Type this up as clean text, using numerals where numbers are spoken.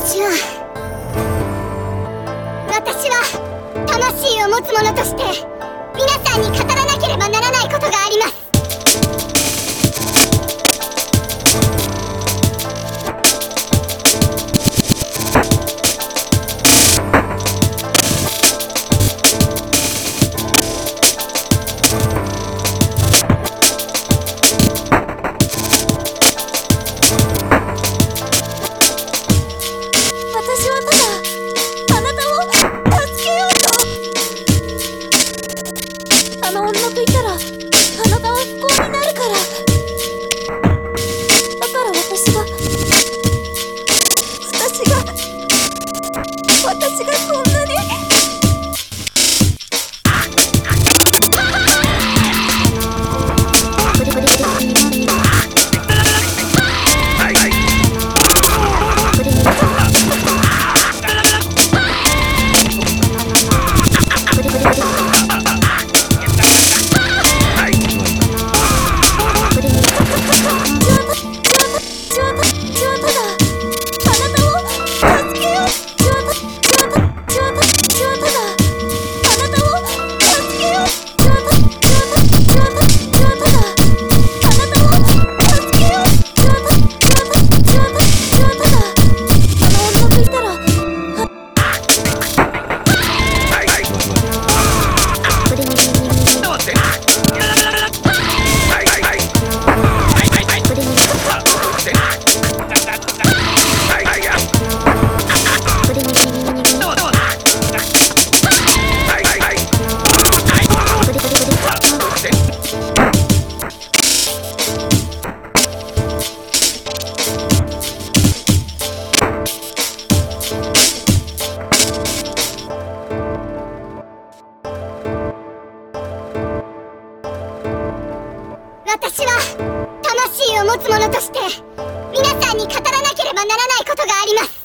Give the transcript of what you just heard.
私は魂を持つ者として皆さんに語らなければならないことがあります。 私はただあなたを助けようと。あの女といたらあなたは不幸になるから。だから私がこんなに。 私は魂を持つ者として皆さんに語らなければならないことがあります。